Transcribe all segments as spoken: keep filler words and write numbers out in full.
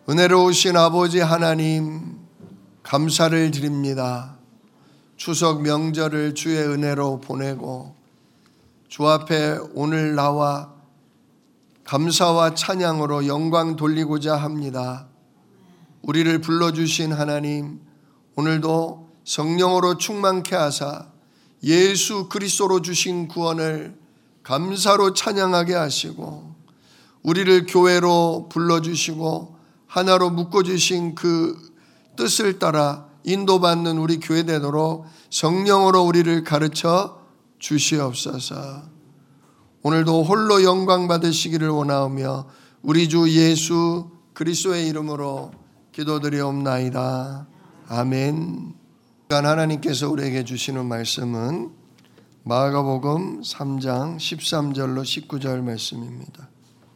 은혜로우신 아버지 하나님, 감사를 드립니다. 추석 명절을 주의 은혜로 보내고 주 앞에 오늘 나와 감사와 찬양으로 영광 돌리고자 합니다. 우리를 불러주신 하나님, 오늘도 성령으로 충만케 하사 예수 그리스도로 주신 구원을 감사로 찬양하게 하시고, 우리를 교회로 불러주시고 하나로 묶어주신 그 뜻을 따라 인도받는 우리 교회 되도록 성령으로 우리를 가르쳐 주시옵소서. 오늘도 홀로 영광 받으시기를 원하오며 우리 주 예수 그리스도의 이름으로 기도드리옵나이다. 아멘. 하나님께서 우리에게 주시는 말씀은 마가복음 삼 장 십삼 절로 십구 절 말씀입니다.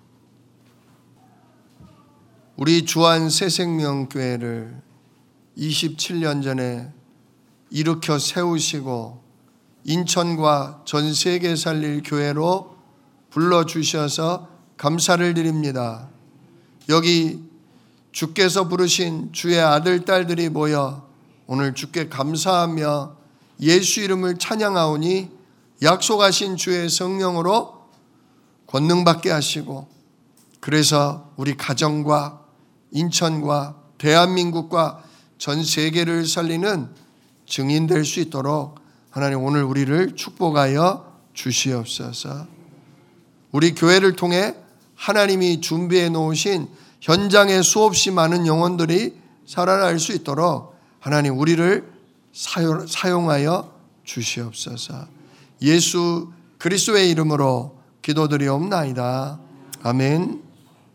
우리 주한 새생명교회를 이십칠 년 전에 일으켜 세우시고 인천과 전 세계 살릴 교회로 불러주셔서 감사를 드립니다. 여기 주께서 부르신 주의 아들, 딸들이 모여 오늘 주께 감사하며 예수 이름을 찬양하오니 약속하신 주의 성령으로 권능받게 하시고, 그래서 우리 가정과 인천과 대한민국과 전 세계를 살리는 증인 될 수 있도록 하나님 오늘 우리를 축복하여 주시옵소서. 우리 교회를 통해 하나님이 준비해 놓으신 현장에 수없이 많은 영혼들이 살아날 수 있도록 하나님 우리를 사용하여 주시옵소서. 예수 그리스도의 이름으로 기도드리옵나이다. 아멘.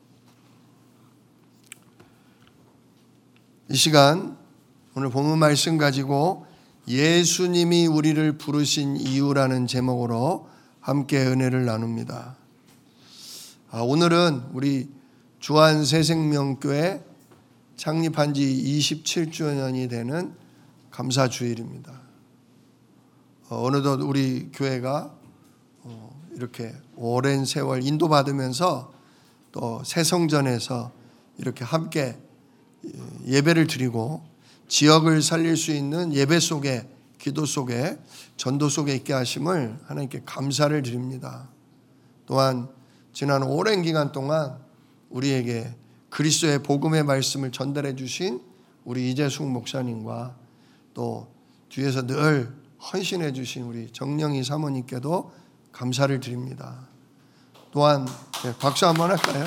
이 시간 오늘 본문 말씀 가지고 예수님이 우리를 부르신 이유라는 제목으로 함께 은혜를 나눕니다. 아, 오늘은 우리 주한 새생명교회 창립한 지 이십칠 주년이 되는 감사주일입니다. 어, 어느덧 우리 교회가 어, 이렇게 오랜 세월 인도받으면서 또 새성전에서 이렇게 함께 예배를 드리고 지역을 살릴 수 있는 예배 속에, 기도 속에, 전도 속에 있게 하심을 하나님께 감사를 드립니다. 또한 지난 오랜 기간 동안 우리에게 그리스도의 복음의 말씀을 전달해 주신 우리 이재숙 목사님과 또 뒤에서 늘 헌신해 주신 우리 정영희 사모님께도 감사를 드립니다. 또한 네, 박수 한번 할까요?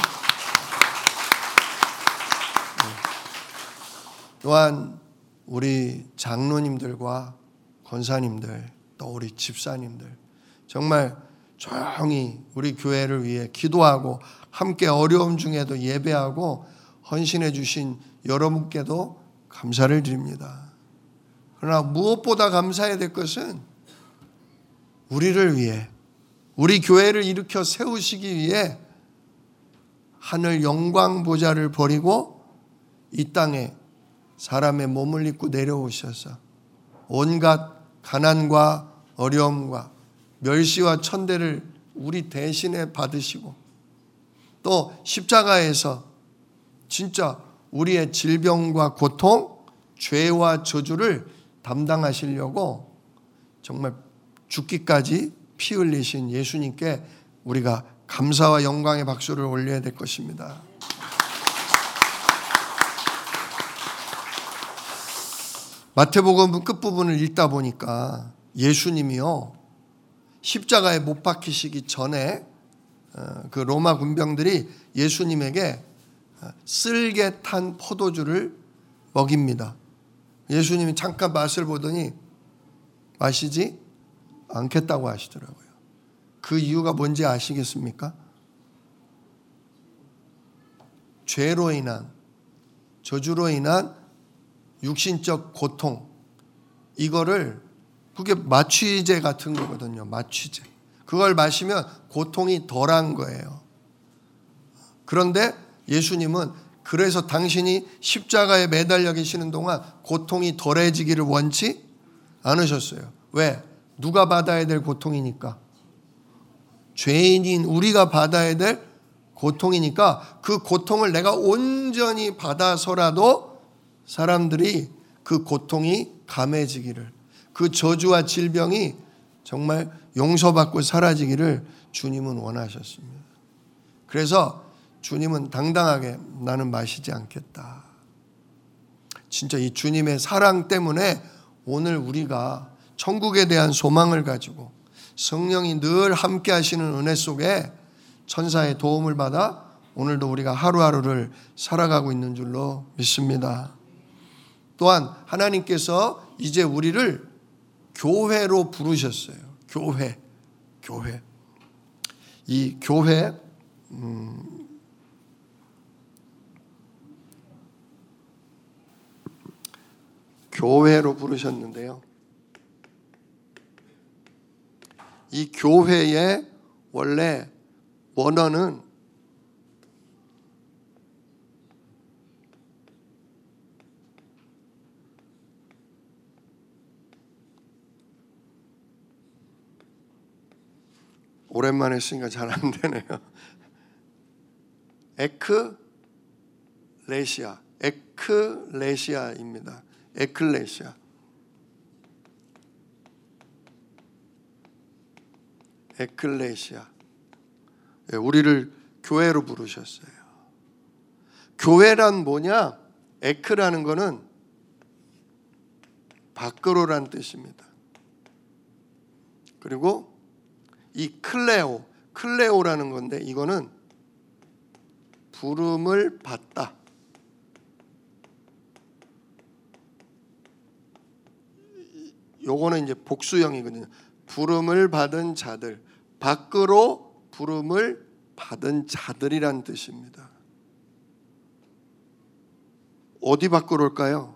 또한 우리 장로님들과 권사님들, 또 우리 집사님들, 정말 조용히 우리 교회를 위해 기도하고 함께 어려움 중에도 예배하고 헌신해 주신 여러분께도 감사를 드립니다. 그러나 무엇보다 감사해야 될 것은 우리를 위해, 우리 교회를 일으켜 세우시기 위해 하늘 영광 보좌를 버리고 이 땅에 사람의 몸을 입고 내려오셔서 온갖 가난과 어려움과 멸시와 천대를 우리 대신에 받으시고, 또 십자가에서 진짜 우리의 질병과 고통, 죄와 저주를 담당하시려고 정말 죽기까지 피 흘리신 예수님께 우리가 감사와 영광의 박수를 올려야 될 것입니다. 마태복음 끝부분을 읽다 보니까 예수님이요, 십자가에 못 박히시기 전에 그 로마 군병들이 예수님에게 쓸개 탄 포도주를 먹입니다. 예수님이 잠깐 맛을 보더니 마시지 않겠다고 하시더라고요. 그 이유가 뭔지 아시겠습니까? 죄로 인한, 저주로 인한 육신적 고통, 이거를, 그게 마취제 같은 거거든요. 마취제. 그걸 마시면 고통이 덜한 거예요. 그런데 예수님은 그래서 당신이 십자가에 매달려 계시는 동안 고통이 덜해지기를 원치 않으셨어요. 왜? 누가 받아야 될 고통이니까. 죄인인 우리가 받아야 될 고통이니까 그 고통을 내가 온전히 받아서라도 사람들이 그 고통이 감해지기를, 그 저주와 질병이 정말 용서받고 사라지기를 주님은 원하셨습니다. 그래서 주님은 당당하게 나는 마시지 않겠다. 진짜 이 주님의 사랑 때문에 오늘 우리가 천국에 대한 소망을 가지고 성령이 늘 함께 하시는 은혜 속에 천사의 도움을 받아 오늘도 우리가 하루하루를 살아가고 있는 줄로 믿습니다. 또한 하나님께서 이제 우리를 교회로 부르셨어요. 교회, 교회. 이 교회, 음, 교회로 부르셨는데요. 이 교회의 원래 원어는 오랜만에 쓰니까 잘 안 되네요. 에클레시아, 에클레시아입니다. 에클레시아. 에클레시아. 우리를 교회로 부르셨어요. 교회란 뭐냐? 에크라는 거는 밖으로란 뜻입니다. 그리고 이 클레오, 클레오라는 건데 이거는 부름을 받다. 요거는 이제 복수형이거든요. 부름을 받은 자들, 밖으로 부름을 받은 자들이란 뜻입니다. 어디 밖으로일까요?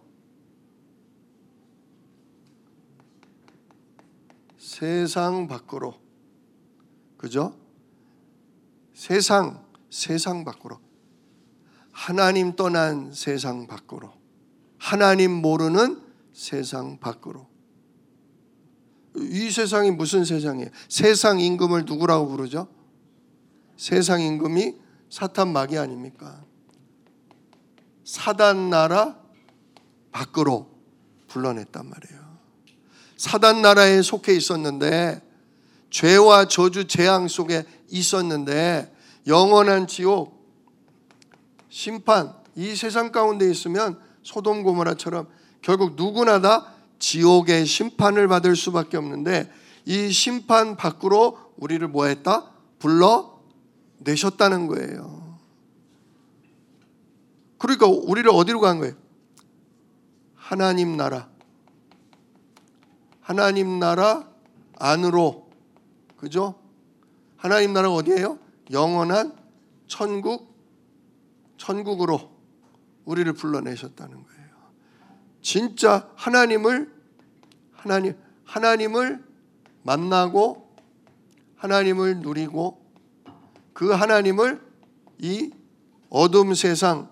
세상 밖으로. 그죠? 세상, 세상 밖으로. 하나님 떠난 세상 밖으로. 하나님 모르는 세상 밖으로. 이 세상이 무슨 세상이에요? 세상 임금을 누구라고 부르죠? 세상 임금이 사탄 마귀 아닙니까? 사단 나라 밖으로 불러냈단 말이에요. 사단 나라에 속해 있었는데, 죄와 저주 재앙 속에 있었는데, 영원한 지옥, 심판, 이 세상 가운데 있으면 소돔 고모라처럼 결국 누구나 다 지옥의 심판을 받을 수밖에 없는데, 이 심판 밖으로 우리를 뭐 했다? 불러내셨다는 거예요. 그러니까 우리를 어디로 간 거예요? 하나님 나라. 하나님 나라 안으로. 그죠? 하나님 나라가 어디예요? 영원한 천국, 천국으로 우리를 불러내셨다는 거예요. 진짜 하나님을 하나님 하나님을 만나고 하나님을 누리고 그 하나님을 이 어둠 세상에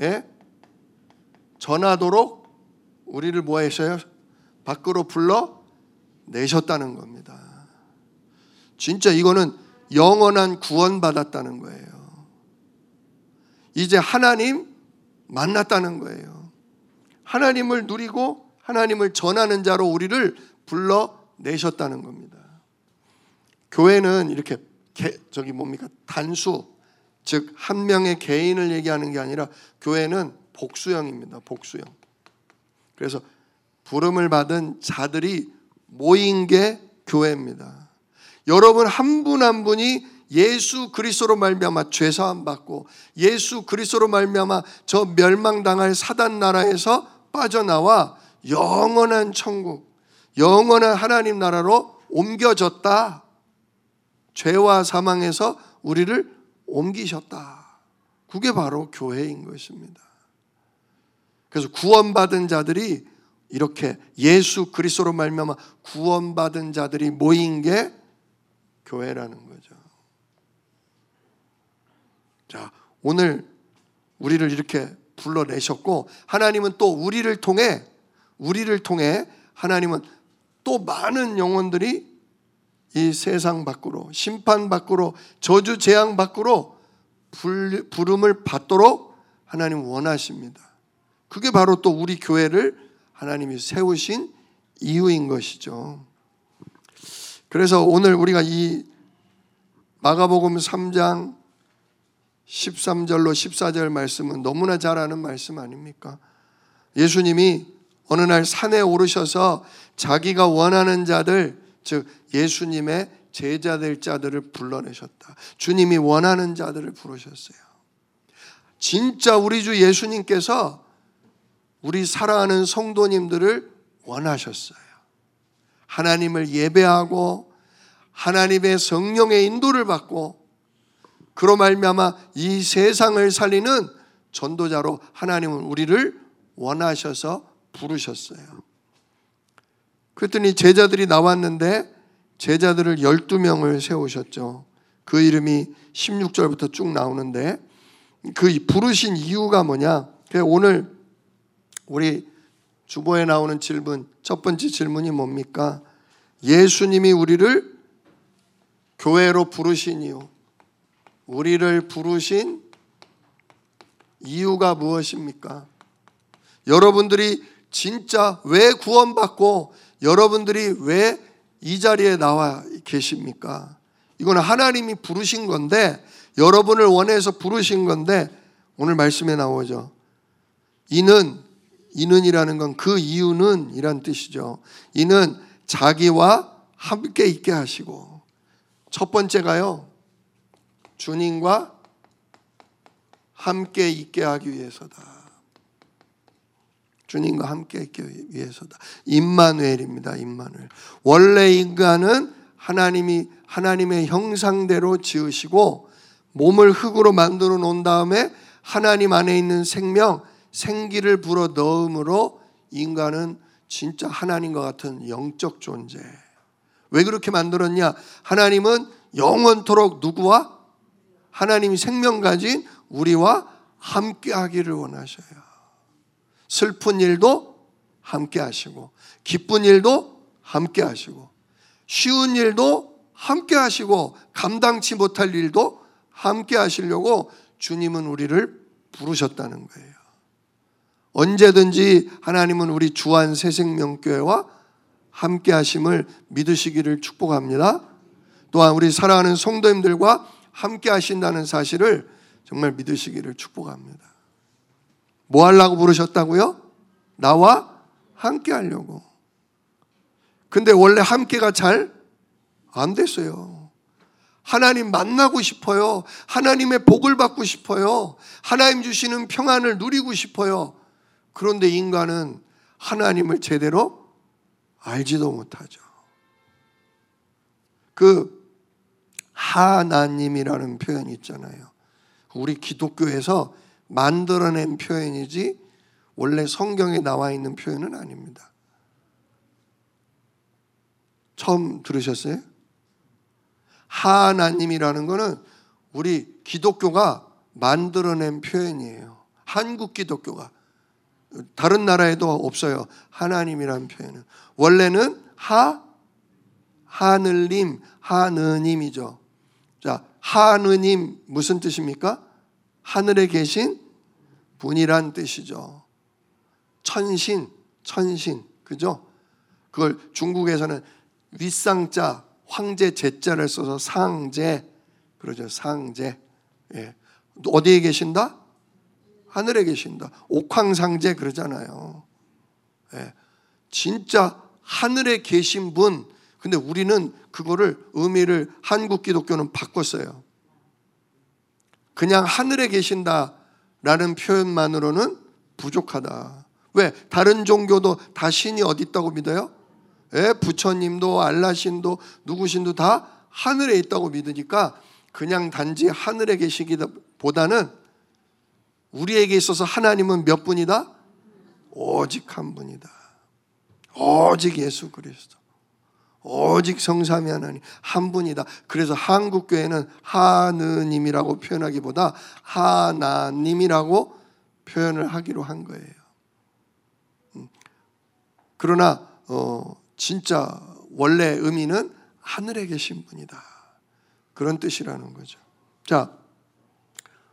전하도록 우리를 뭐 하셔요? 밖으로 불러 내셨다는 겁니다. 진짜 이거는 영원한 구원 받았다는 거예요. 이제 하나님 만났다는 거예요. 하나님을 누리고 하나님을 전하는 자로 우리를 불러내셨다는 겁니다. 교회는 이렇게 개, 저기 뭡니까? 단수, 즉 한 명의 개인을 얘기하는 게 아니라 교회는 복수형입니다. 복수형. 그래서 부름을 받은 자들이 모인 게 교회입니다. 여러분 한 분 한 분이 예수 그리스도로 말미암아 죄 사함 받고 예수 그리스도로 말미암아 저 멸망당할 사단 나라에서 빠져나와 영원한 천국, 영원한 하나님 나라로 옮겨졌다. 죄와 사망에서 우리를 옮기셨다. 그게 바로 교회인 것입니다. 그래서 구원받은 자들이 이렇게 예수 그리스도로 말미암아 구원받은 자들이 모인 게 교회라는 거죠. 자, 오늘 우리를 이렇게 불러내셨고 하나님은 또 우리를 통해 우리를 통해 하나님은 또 많은 영혼들이 이 세상 밖으로 심판 밖으로 저주 재앙 밖으로 부름을 받도록 하나님 원하십니다. 그게 바로 또 우리 교회를 하나님이 세우신 이유인 것이죠. 그래서 오늘 우리가 이 마가복음 삼 장 십삼 절로 십사 절 말씀은 너무나 잘 아는 말씀 아닙니까? 예수님이 어느 날 산에 오르셔서 자기가 원하는 자들, 즉 예수님의 제자될 자들을 불러내셨다. 주님이 원하는 자들을 부르셨어요. 진짜 우리 주 예수님께서 우리 사랑하는 성도님들을 원하셨어요. 하나님을 예배하고 하나님의 성령의 인도를 받고 그로 말미암아 이 세상을 살리는 전도자로 하나님은 우리를 원하셔서 부르셨어요. 그랬더니 제자들이 나왔는데 제자들을 열두 명을 세우셨죠. 그 이름이 십육 절부터 쭉 나오는데 그 부르신 이유가 뭐냐? 오늘 우리 주보에 나오는 질문, 첫 번째 질문이 뭡니까? 예수님이 우리를 교회로 부르신 이유, 우리를 부르신 이유가 무엇입니까? 여러분들이 진짜 왜 구원받고 여러분들이 왜 이 자리에 나와 계십니까? 이건 하나님이 부르신 건데, 여러분을 원해서 부르신 건데, 오늘 말씀에 나오죠. 이는, 이는이라는 건 그 이유는 이란 뜻이죠. 이는 자기와 함께 있게 하시고, 첫 번째가요, 주님과 함께 있게 하기 위해서다. 주님과 함께 있기 위해서다. 임마누엘입니다. 임마누엘. 원래 인간은 하나님이 하나님의 형상대로 지으시고 몸을 흙으로 만들어 놓은 다음에 하나님 안에 있는 생명, 생기를 불어 넣음으로 인간은 진짜 하나님과 같은 영적 존재. 왜 그렇게 만들었냐? 하나님은 영원토록 누구와? 하나님이 생명 가진 우리와 함께 하기를 원하셔요. 슬픈 일도 함께 하시고, 기쁜 일도 함께 하시고, 쉬운 일도 함께 하시고, 감당치 못할 일도 함께 하시려고 주님은 우리를 부르셨다는 거예요. 언제든지 하나님은 우리 주한 새생명교회와 함께 하심을 믿으시기를 축복합니다. 또한 우리 사랑하는 성도님들과 함께 하신다는 사실을 정말 믿으시기를 축복합니다. 뭐 하려고 부르셨다고요? 나와 함께 하려고. 근데 원래 함께가 잘 안 됐어요. 하나님 만나고 싶어요. 하나님의 복을 받고 싶어요. 하나님 주시는 평안을 누리고 싶어요. 그런데 인간은 하나님을 제대로 알지도 못하죠. 그 하나님이라는 표현이 있잖아요. 우리 기독교에서 만들어낸 표현이지 원래 성경에 나와 있는 표현은 아닙니다. 처음 들으셨어요? 하나님이라는 것은 우리 기독교가 만들어낸 표현이에요. 한국 기독교가. 다른 나라에도 없어요. 하나님이라는 표현은. 원래는 하, 하늘님, 하느님이죠. 자, 하느님 무슨 뜻입니까? 하늘에 계신 분이란 뜻이죠. 천신, 천신, 그죠? 그걸 중국에서는 윗상자, 황제 제자를 써서 상제, 그러죠. 상제. 예. 어디에 계신다? 하늘에 계신다. 옥황상제 그러잖아요. 예. 진짜 하늘에 계신 분. 근데 우리는 그거를 의미를 한국 기독교는 바꿨어요. 그냥 하늘에 계신다라는 표현만으로는 부족하다. 왜? 다른 종교도 다 신이 어디 있다고 믿어요? 예, 부처님도 알라신도 누구신도 다 하늘에 있다고 믿으니까 그냥 단지 하늘에 계시기보다는 우리에게 있어서 하나님은 몇 분이다? 오직 한 분이다. 오직 예수 그리스도. 오직 성삼위 하나님 한 분이다. 그래서 한국교회는 하느님이라고 표현하기보다 하나님이라고 표현을 하기로 한 거예요. 그러나 어, 진짜 원래 의미는 하늘에 계신 분이다. 그런 뜻이라는 거죠. 자,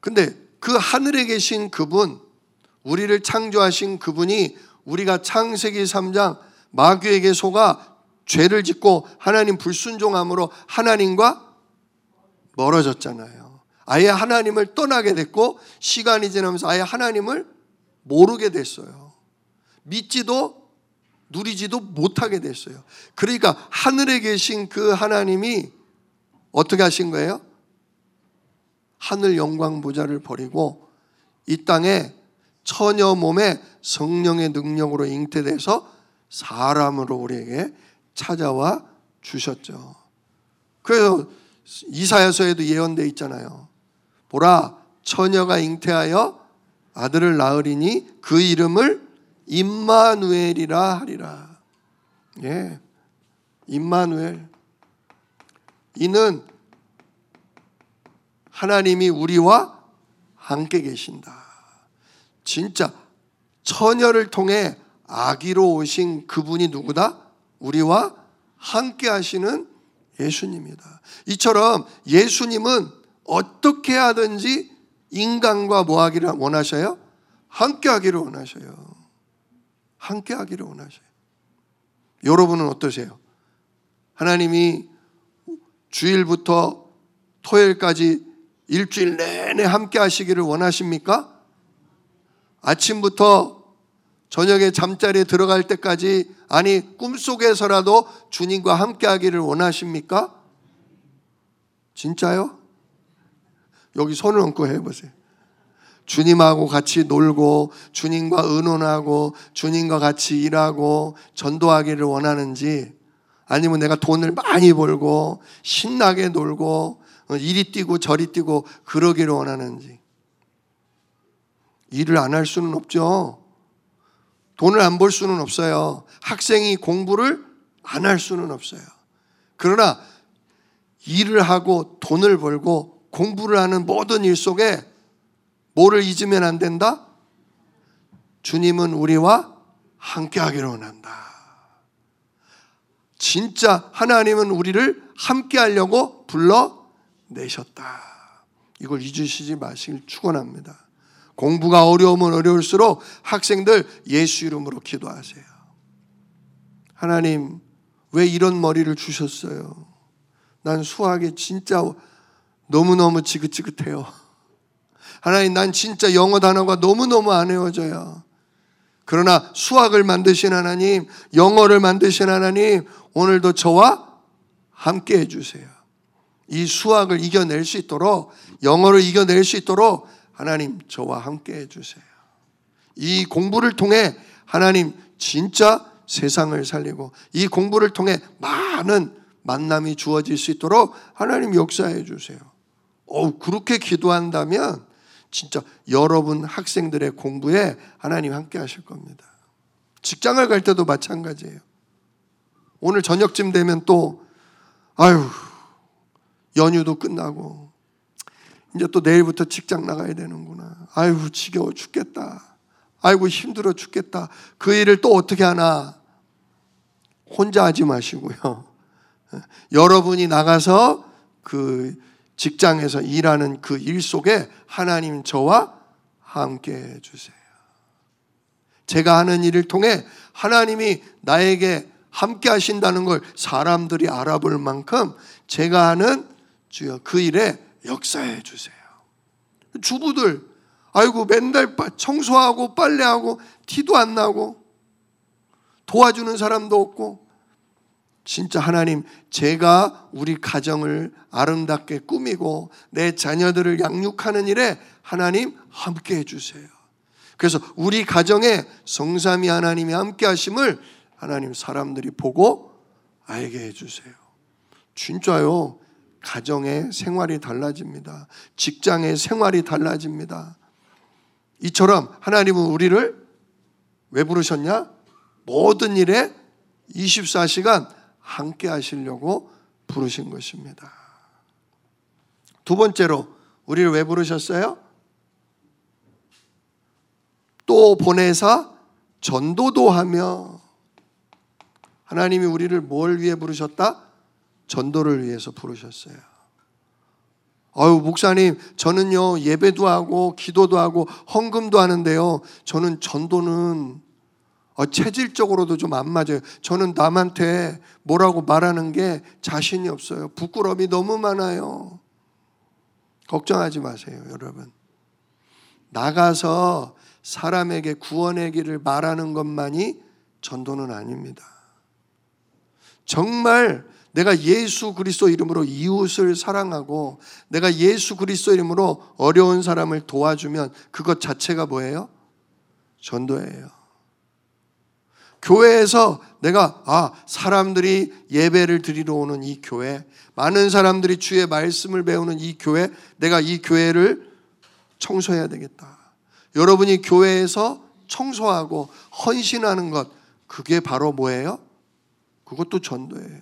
근데 그 하늘에 계신 그분, 우리를 창조하신 그분이 우리가 창세기 삼 장 마귀에게 속아 죄를 짓고 하나님 불순종함으로 하나님과 멀어졌잖아요. 아예 하나님을 떠나게 됐고 시간이 지나면서 아예 하나님을 모르게 됐어요. 믿지도 누리지도 못하게 됐어요. 그러니까 하늘에 계신 그 하나님이 어떻게 하신 거예요? 하늘 영광 보좌를 버리고 이 땅에 처녀 몸에 성령의 능력으로 잉태돼서 사람으로 우리에게 찾아와 주셨죠. 그래서 이사야서에도 예언되어 있잖아요. 보라, 처녀가 잉태하여 아들을 낳으리니 그 이름을 임마누엘이라 하리라. 예, 임마누엘. 이는 하나님이 우리와 함께 계신다. 진짜 처녀를 통해 아기로 오신 그분이 누구다? 우리와 함께 하시는 예수님이다. 이처럼 예수님은 어떻게 하든지 인간과 뭐 하기를 원하셔요? 함께 하기를 원하셔요. 함께 하기를 원하셔요. 여러분은 어떠세요? 하나님이 주일부터 토요일까지 일주일 내내 함께 하시기를 원하십니까? 아침부터 저녁에 잠자리에 들어갈 때까지, 아니 꿈속에서라도 주님과 함께 하기를 원하십니까? 진짜요? 여기 손을 얹고 해보세요. 주님하고 같이 놀고 주님과 의논하고 주님과 같이 일하고 전도하기를 원하는지, 아니면 내가 돈을 많이 벌고 신나게 놀고 이리 뛰고 저리 뛰고 그러기를 원하는지. 일을 안 할 수는 없죠. 돈을 안 벌 수는 없어요. 학생이 공부를 안 할 수는 없어요. 그러나 일을 하고 돈을 벌고 공부를 하는 모든 일 속에 뭐를 잊으면 안 된다? 주님은 우리와 함께 하기를 원한다. 진짜 하나님은 우리를 함께 하려고 불러내셨다. 이걸 잊으시지 마시길 축원합니다. 공부가 어려우면 어려울수록 학생들 예수 이름으로 기도하세요. 하나님, 왜 이런 머리를 주셨어요? 난 수학에 진짜 너무너무 지긋지긋해요. 하나님, 난 진짜 영어 단어가 너무너무 안 외워져요. 그러나 수학을 만드신 하나님, 영어를 만드신 하나님, 오늘도 저와 함께 해주세요. 이 수학을 이겨낼 수 있도록, 영어를 이겨낼 수 있도록 하나님 저와 함께 해주세요. 이 공부를 통해 하나님 진짜 세상을 살리고, 이 공부를 통해 많은 만남이 주어질 수 있도록 하나님 역사해 주세요. 어, 그렇게 기도한다면 진짜 여러분 학생들의 공부에 하나님 함께 하실 겁니다. 직장을 갈 때도 마찬가지예요. 오늘 저녁쯤 되면 또 아유 연휴도 끝나고 이제 또 내일부터 직장 나가야 되는구나. 아유 지겨워 죽겠다. 아이고 힘들어 죽겠다. 그 일을 또 어떻게 하나. 혼자 하지 마시고요. 여러분이 나가서 그 직장에서 일하는 그 일 속에 하나님 저와 함께 해주세요. 제가 하는 일을 통해 하나님이 나에게 함께 하신다는 걸 사람들이 알아볼 만큼 제가 하는 주여 그 일에 역사해 주세요. 주부들 아이고 맨날 청소하고 빨래하고 티도 안 나고 도와주는 사람도 없고, 진짜 하나님 제가 우리 가정을 아름답게 꾸미고 내 자녀들을 양육하는 일에 하나님 함께 해주세요. 그래서 우리 가정에 성삼위 하나님이 함께 하심을 하나님 사람들이 보고 알게 해주세요. 진짜요. 가정의 생활이 달라집니다. 직장의 생활이 달라집니다. 이처럼 하나님은 우리를 왜 부르셨냐? 모든 일에 이십사 시간 함께 하시려고 부르신 것입니다. 두 번째로 우리를 왜 부르셨어요? 또 보내사 전도도 하며. 하나님이 우리를 뭘 위해 부르셨다? 전도를 위해서 부르셨어요. 아유, 목사님, 저는요, 예배도 하고, 기도도 하고, 헌금도 하는데요, 저는 전도는 체질적으로도 좀 안 맞아요. 저는 남한테 뭐라고 말하는 게 자신이 없어요. 부끄러움이 너무 많아요. 걱정하지 마세요, 여러분. 나가서 사람에게 구원의 길을 말하는 것만이 전도는 아닙니다. 정말 내가 예수 그리스도 이름으로 이웃을 사랑하고 내가 예수 그리스도 이름으로 어려운 사람을 도와주면 그것 자체가 뭐예요? 전도예요. 교회에서 내가 아 사람들이 예배를 드리러 오는 이 교회, 많은 사람들이 주의 말씀을 배우는 이 교회, 내가 이 교회를 청소해야 되겠다. 여러분이 교회에서 청소하고 헌신하는 것, 그게 바로 뭐예요? 그것도 전도예요.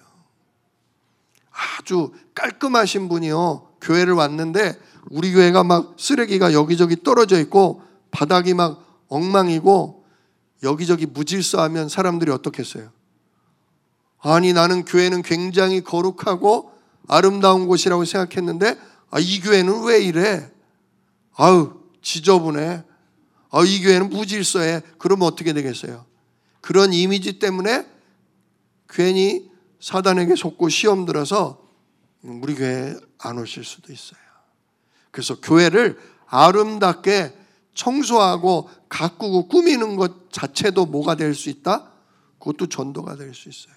아주 깔끔하신 분이요, 교회를 왔는데 우리 교회가 막 쓰레기가 여기저기 떨어져 있고 바닥이 막 엉망이고 여기저기 무질서하면 사람들이 어떻겠어요? 아니, 나는 교회는 굉장히 거룩하고 아름다운 곳이라고 생각했는데 아, 이 교회는 왜 이래? 아유, 지저분해. 아, 이 교회는 무질서해. 그러면 어떻게 되겠어요? 그런 이미지 때문에 괜히 사단에게 속고 시험 들어서 우리 교회에 안 오실 수도 있어요. 그래서 교회를 아름답게 청소하고 가꾸고 꾸미는 것 자체도 뭐가 될 수 있다? 그것도 전도가 될 수 있어요.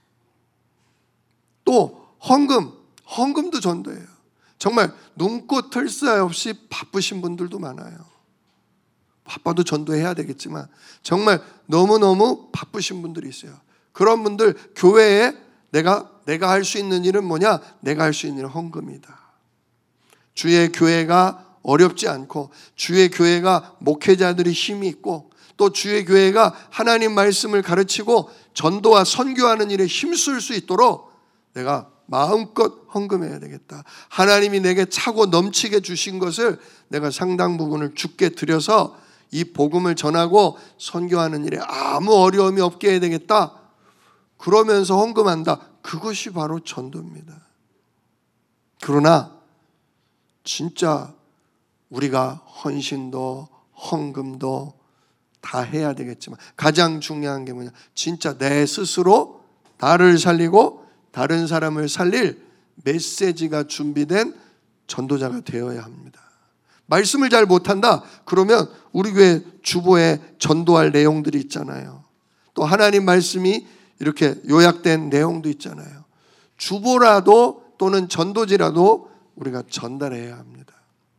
또 헌금, 헌금도 전도예요. 정말 눈꽃 털 사이 없이 바쁘신 분들도 많아요. 바빠도 전도해야 되겠지만 정말 너무너무 바쁘신 분들이 있어요. 그런 분들 교회에 내가 내가 할 수 있는 일은 뭐냐? 내가 할 수 있는 일은 헌금이다. 주의 교회가 어렵지 않고 주의 교회가 목회자들이 힘이 있고 또 주의 교회가 하나님 말씀을 가르치고 전도와 선교하는 일에 힘쓸 수 있도록 내가 마음껏 헌금해야 되겠다. 하나님이 내게 차고 넘치게 주신 것을 내가 상당 부분을 주께 드려서 이 복음을 전하고 선교하는 일에 아무 어려움이 없게 해야 되겠다. 그러면서 헌금한다. 그것이 바로 전도입니다. 그러나 진짜 우리가 헌신도 헌금도 다 해야 되겠지만 가장 중요한 게 뭐냐? 진짜 내 스스로 나를 살리고 다른 사람을 살릴 메시지가 준비된 전도자가 되어야 합니다. 말씀을 잘 못한다? 그러면 우리 교회 주보에 전도할 내용들이 있잖아요. 또 하나님 말씀이 이렇게 요약된 내용도 있잖아요. 주보라도 또는 전도지라도 우리가 전달해야 합니다.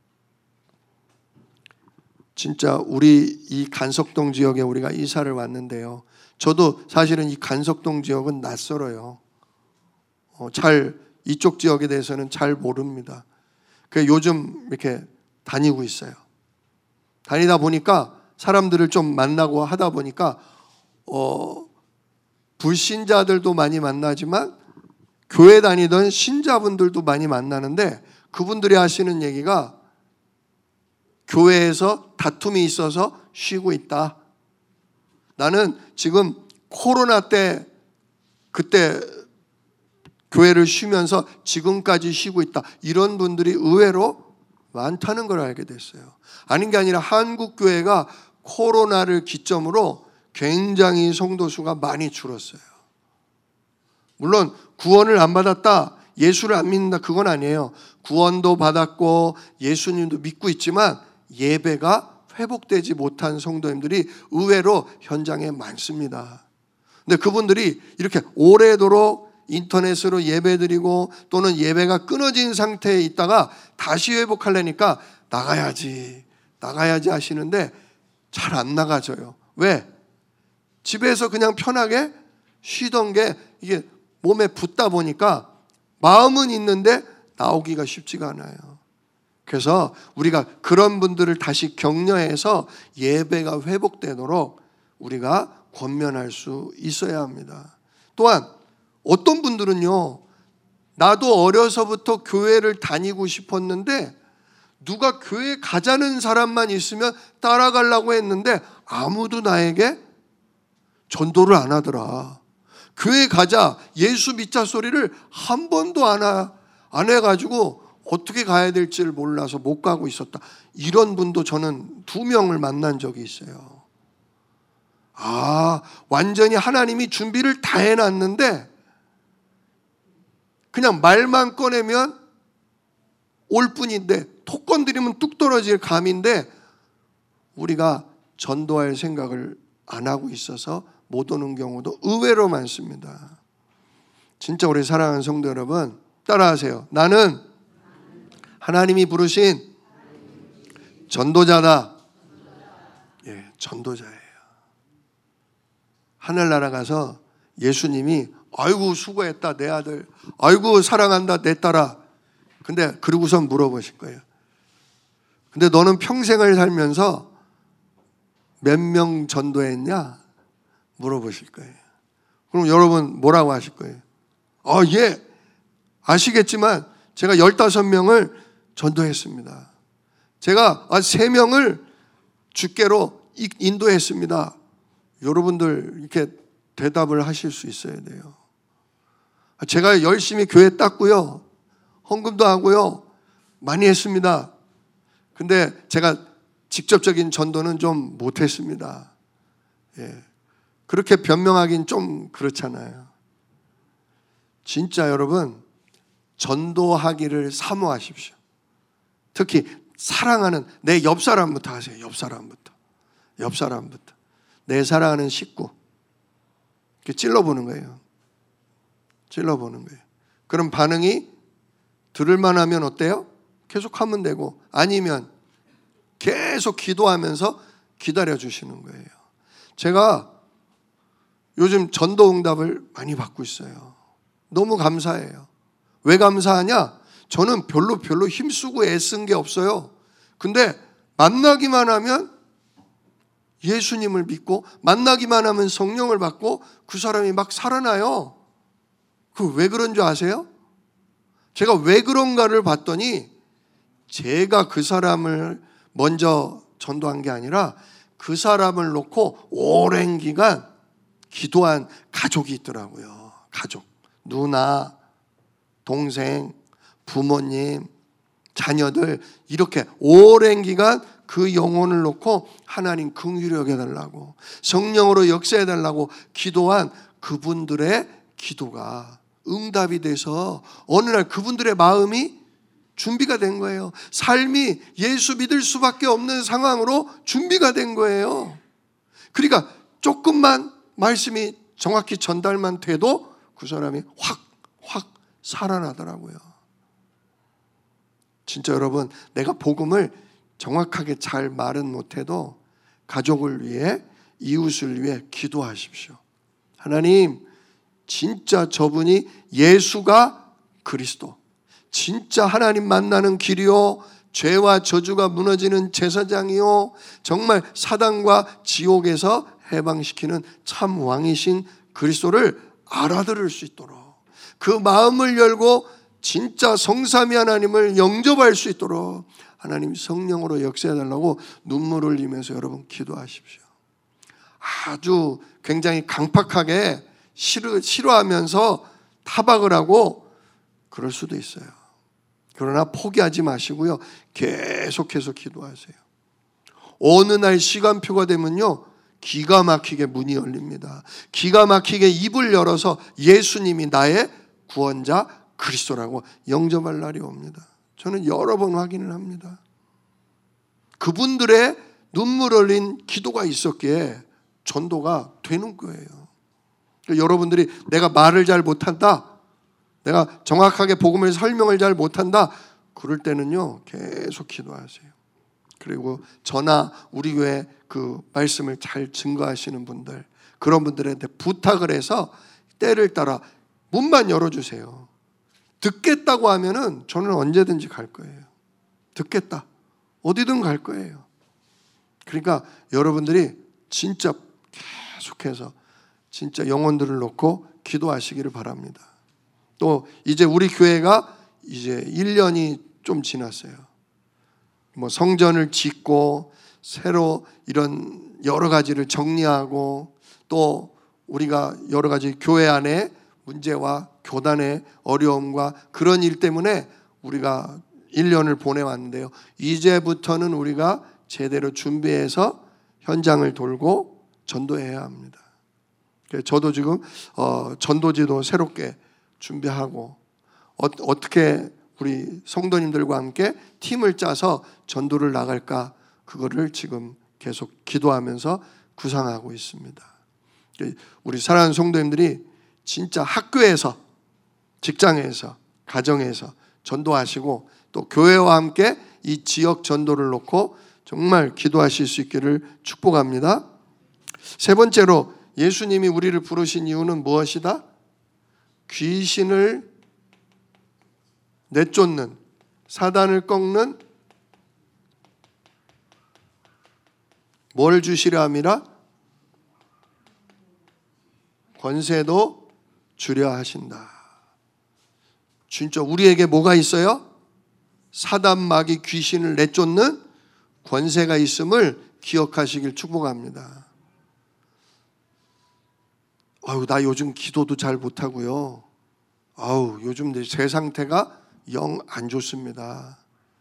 진짜 우리 이 간석동 지역에 우리가 이사를 왔는데요. 저도 사실은 이 간석동 지역은 낯설어요. 어, 잘 이쪽 지역에 대해서는 잘 모릅니다. 그래서 요즘 이렇게 다니고 있어요. 다니다 보니까 사람들을 좀 만나고 하다 보니까 어, 불신자들도 많이 만나지만 교회 다니던 신자분들도 많이 만나는데 그분들이 하시는 얘기가 교회에서 다툼이 있어서 쉬고 있다. 나는 지금 코로나 때 그때 교회를 쉬면서 지금까지 쉬고 있다. 이런 분들이 의외로 많다는 걸 알게 됐어요. 아닌 게 아니라 한국 교회가 코로나를 기점으로 굉장히 성도 수가 많이 줄었어요. 물론 구원을 안 받았다, 예수를 안 믿는다, 그건 아니에요. 구원도 받았고 예수님도 믿고 있지만 예배가 회복되지 못한 성도님들이 의외로 현장에 많습니다. 근데 그분들이 이렇게 오래도록 인터넷으로 예배드리고 또는 예배가 끊어진 상태에 있다가 다시 회복하려니까 나가야지 나가야지 하시는데 잘 안 나가져요. 왜? 집에서 그냥 편하게 쉬던 게 이게 몸에 붙다 보니까 마음은 있는데 나오기가 쉽지가 않아요. 그래서 우리가 그런 분들을 다시 격려해서 예배가 회복되도록 우리가 권면할 수 있어야 합니다. 또한 어떤 분들은요, 나도 어려서부터 교회를 다니고 싶었는데 누가 교회 가자는 사람만 있으면 따라가려고 했는데 아무도 나에게 전도를 안 하더라. 교회 가자, 예수 믿자 소리를 한 번도 안, 하, 안 해가지고 어떻게 가야 될지를 몰라서 못 가고 있었다. 이런 분도 저는 두 명을 만난 적이 있어요. 아, 완전히 하나님이 준비를 다 해놨는데 그냥 말만 꺼내면 올 뿐인데 톡 건드리면 뚝 떨어질 감인데 우리가 전도할 생각을 안 하고 있어서 못 오는 경우도 의외로 많습니다. 진짜 우리 사랑하는 성도 여러분, 따라하세요. 나는 하나님이 부르신 전도자다. 예, 전도자예요. 하늘나라 가서 예수님이 아이고 수고했다 내 아들, 아이고 사랑한다 내 딸아. 근데 그러고선 물어보실 거예요. 근데 너는 평생을 살면서 몇 명 전도했냐? 물어보실 거예요. 그럼 여러분 뭐라고 하실 거예요? 아, 예, 아시겠지만 제가 열다섯 명을 전도했습니다. 제가 세 명을 주께로 인도했습니다. 여러분들 이렇게 대답을 하실 수 있어야 돼요. 제가 열심히 교회 닦고요, 헌금도 하고요, 많이 했습니다. 근데 제가 직접적인 전도는 좀 못했습니다. 예. 그렇게 변명하긴 좀 그렇잖아요. 진짜 여러분, 전도하기를 사모하십시오. 특히 사랑하는 내 옆 사람부터 하세요. 옆 사람부터. 옆 사람부터. 내 사랑하는 식구. 이렇게 찔러보는 거예요. 찔러보는 거예요. 그럼 반응이 들을만 하면 어때요? 계속 하면 되고, 아니면 계속 기도하면서 기다려주시는 거예요. 제가 요즘 전도 응답을 많이 받고 있어요. 너무 감사해요. 왜 감사하냐? 저는 별로 별로 힘쓰고 애쓴 게 없어요. 근데 만나기만 하면 예수님을 믿고, 만나기만 하면 성령을 받고 그 사람이 막 살아나요. 그 왜 그런 줄 아세요? 제가 왜 그런가를 봤더니 제가 그 사람을 먼저 전도한 게 아니라 그 사람을 놓고 오랜 기간 기도한 가족이 있더라고요. 가족. 누나, 동생, 부모님, 자녀들, 이렇게 오랜 기간 그 영혼을 놓고 하나님 긍휼히 여겨달라고, 성령으로 역사해달라고 기도한 그분들의 기도가 응답이 돼서 어느 날 그분들의 마음이 준비가 된 거예요. 삶이 예수 믿을 수밖에 없는 상황으로 준비가 된 거예요. 그러니까 조금만 말씀이 정확히 전달만 돼도 그 사람이 확, 확 살아나더라고요. 진짜 여러분, 내가 복음을 정확하게 잘 말은 못해도 가족을 위해, 이웃을 위해 기도하십시오. 하나님, 진짜 저분이 예수가 그리스도, 진짜 하나님 만나는 길이요, 죄와 저주가 무너지는 제사장이요, 정말 사단과 지옥에서 해방시키는 참 왕이신 그리스도를 알아들을 수 있도록, 그 마음을 열고 진짜 성삼위 하나님을 영접할 수 있도록 하나님 성령으로 역사해달라고 눈물 흘리면서 여러분 기도하십시오. 아주 굉장히 강팍하게 싫어, 싫어하면서 타박을 하고 그럴 수도 있어요. 그러나 포기하지 마시고요, 계속해서 기도하세요. 어느 날 시간표가 되면요, 기가 막히게 문이 열립니다. 기가 막히게 입을 열어서 예수님이 나의 구원자 그리스도라고 영접할 날이 옵니다. 저는 여러 번 확인을 합니다. 그분들의 눈물 흘린 기도가 있었기에 전도가 되는 거예요. 그러니까 여러분들이 내가 말을 잘 못한다, 내가 정확하게 복음을 설명을 잘 못한다, 그럴 때는요 계속 기도하세요. 그리고 저나 우리 교회 그 말씀을 잘 증거하시는 분들, 그런 분들한테 부탁을 해서 때를 따라 문만 열어주세요. 듣겠다고 하면은 저는 언제든지 갈 거예요. 듣겠다, 어디든 갈 거예요. 그러니까 여러분들이 진짜 계속해서 진짜 영혼들을 놓고 기도하시기를 바랍니다. 또 이제 우리 교회가 이제 일 년이 좀 지났어요. 뭐 성전을 짓고 새로 이런 여러 가지를 정리하고, 또 우리가 여러 가지 교회 안에 문제와 교단의 어려움과 그런 일 때문에 우리가 일 년을 보내왔는데요. 이제부터는 우리가 제대로 준비해서 현장을 돌고 전도해야 합니다. 저도 지금 어, 전도지도 새롭게 준비하고 어, 어떻게 우리 성도님들과 함께 팀을 짜서 전도를 나갈까, 그거를 지금 계속 기도하면서 구상하고 있습니다. 우리 사랑하는 성도님들이 진짜 학교에서, 직장에서, 가정에서 전도하시고 또 교회와 함께 이 지역 전도를 놓고 정말 기도하실 수 있기를 축복합니다. 세 번째로 예수님이 우리를 부르신 이유는 무엇이다? 귀신을 내쫓는, 사단을 꺾는 뭘 주시려 함이라? 권세도 주려 하신다. 진짜 우리에게 뭐가 있어요? 사단 마귀 귀신을 내쫓는 권세가 있음을 기억하시길 축복합니다. 아유, 나 요즘 기도도 잘 못하고요. 아우, 요즘 제 상태가 영 안 좋습니다.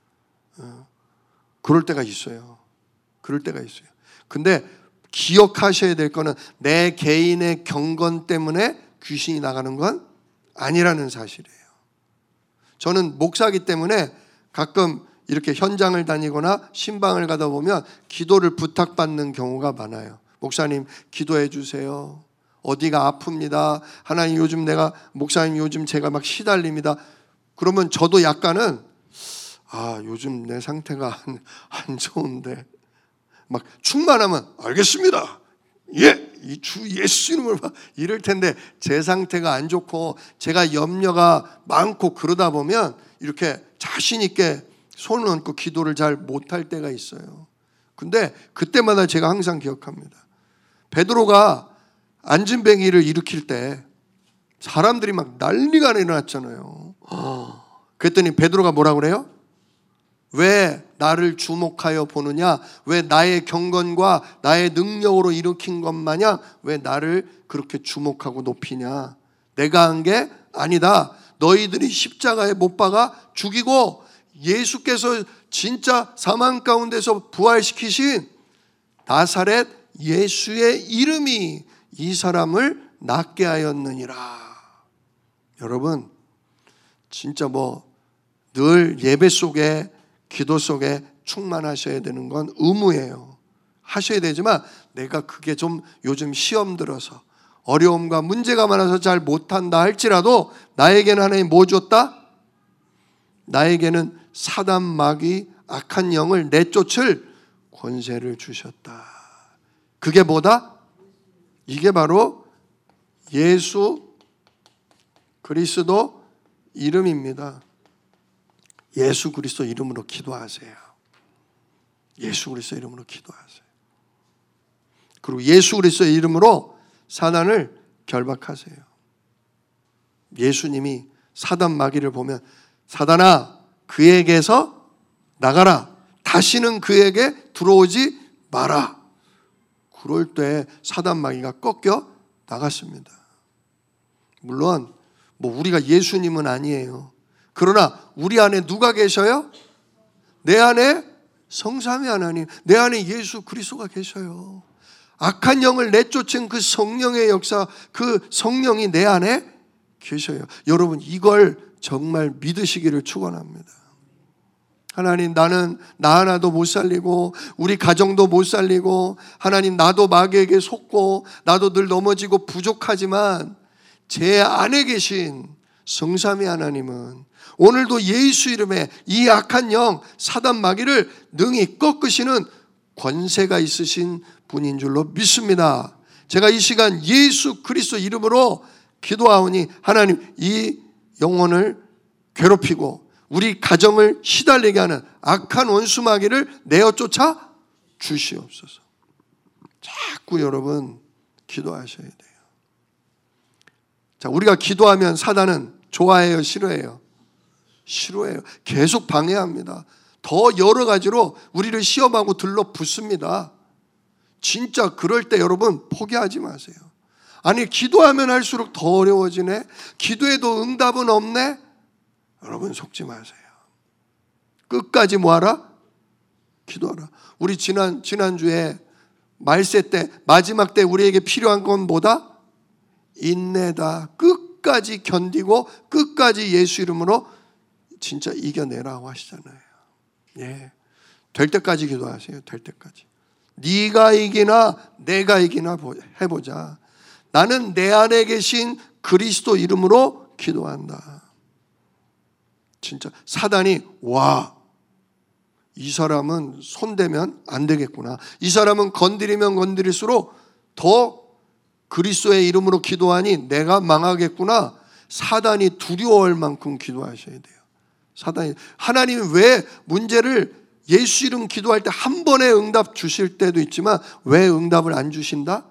그럴 때가 있어요. 그럴 때가 있어요. 근데 기억하셔야 될 거는 내 개인의 경건 때문에 귀신이 나가는 건 아니라는 사실이에요. 저는 목사이기 때문에 가끔 이렇게 현장을 다니거나 신방을 가다 보면 기도를 부탁받는 경우가 많아요. 목사님 기도해 주세요. 어디가 아픕니다. 하나님 요즘 내가, 목사님 요즘 제가 막 시달립니다. 그러면 저도 약간은 아 요즘 내 상태가 안, 안 좋은데 막 충만하면 알겠습니다. 예, 이 주 예수 이름으로 이럴 텐데 제 상태가 안 좋고 제가 염려가 많고 그러다 보면 이렇게 자신 있게 손을 얹고 기도를 잘 못할 때가 있어요. 근데 그때마다 제가 항상 기억합니다. 베드로가 안진뱅이를 일으킬 때 사람들이 막 난리가 일어났잖아요. 그랬더니 베드로가 뭐라고 그래요? 왜 나를 주목하여 보느냐? 왜 나의 경건과 나의 능력으로 일으킨 것 마냥 왜 나를 그렇게 주목하고 높이냐? 내가 한 게 아니다. 너희들이 십자가에 못 박아 죽이고 예수께서 진짜 사망 가운데서 부활시키신 나사렛 예수의 이름이 이 사람을 낫게 하였느니라. 여러분 진짜 뭐 늘 예배 속에 기도 속에 충만하셔야 되는 건 의무예요. 하셔야 되지만 내가 그게 좀 요즘 시험 들어서 어려움과 문제가 많아서 잘 못한다 할지라도 나에게는 하나님 뭐 줬다? 나에게는 사단 마귀 악한 영을 내쫓을 권세를 주셨다. 그게 뭐다? 이게 바로 예수 그리스도 이름입니다. 예수 그리스도 이름으로 기도하세요. 예수 그리스도 이름으로 기도하세요. 그리고 예수 그리스도의 이름으로 사단을 결박하세요. 예수님이 사단 마귀를 보면 사단아 그에게서 나가라. 다시는 그에게 들어오지 마라. 그럴 때 사단 마귀가 꺾여 나갔습니다. 물론 뭐 우리가 예수님은 아니에요. 그러나 우리 안에 누가 계셔요? 내 안에 성삼위 하나님, 내 안에 예수 그리스도가 계셔요. 악한 영을 내쫓은 그 성령의 역사, 그 성령이 내 안에 계셔요. 여러분 이걸 정말 믿으시기를 축원합니다. 하나님 나는 나 하나도 못 살리고 우리 가정도 못 살리고 하나님 나도 마귀에게 속고 나도 늘 넘어지고 부족하지만 제 안에 계신 성삼위 하나님은 오늘도 예수 이름에 이 악한 영 사단 마귀를 능히 꺾으시는 권세가 있으신 분인 줄로 믿습니다. 제가 이 시간 예수 그리스도 이름으로 기도하오니 하나님 이 영혼을 괴롭히고 우리 가정을 시달리게 하는 악한 원수 마귀를 내어 쫓아 주시옵소서. 자꾸 여러분 기도하셔야 돼요. 자, 우리가 기도하면 사단은 좋아해요, 싫어해요? 싫어해요. 계속 방해합니다. 더 여러 가지로 우리를 시험하고 들러붙습니다. 진짜 그럴 때 여러분 포기하지 마세요. 아니 기도하면 할수록 더 어려워지네. 기도해도 응답은 없네. 여러분 속지 마세요. 끝까지 뭐하라? 기도하라. 우리 지난, 지난주에 말세 때, 마지막 때 우리에게 필요한 건 뭐다? 인내다. 끝까지 견디고 끝까지 예수 이름으로 진짜 이겨내라고 하시잖아요. 예, 될 때까지 기도하세요. 될 때까지. 네가 이기나 내가 이기나 해보자. 나는 내 안에 계신 그리스도 이름으로 기도한다. 진짜 사단이 와, 이 사람은 손대면 안 되겠구나. 이 사람은 건드리면 건드릴수록 더 그리스도의 이름으로 기도하니 내가 망하겠구나. 사단이 두려워할 만큼 기도하셔야 돼요. 사단이, 하나님이 왜 문제를 예수 이름 기도할 때 한 번에 응답 주실 때도 있지만 왜 응답을 안 주신다?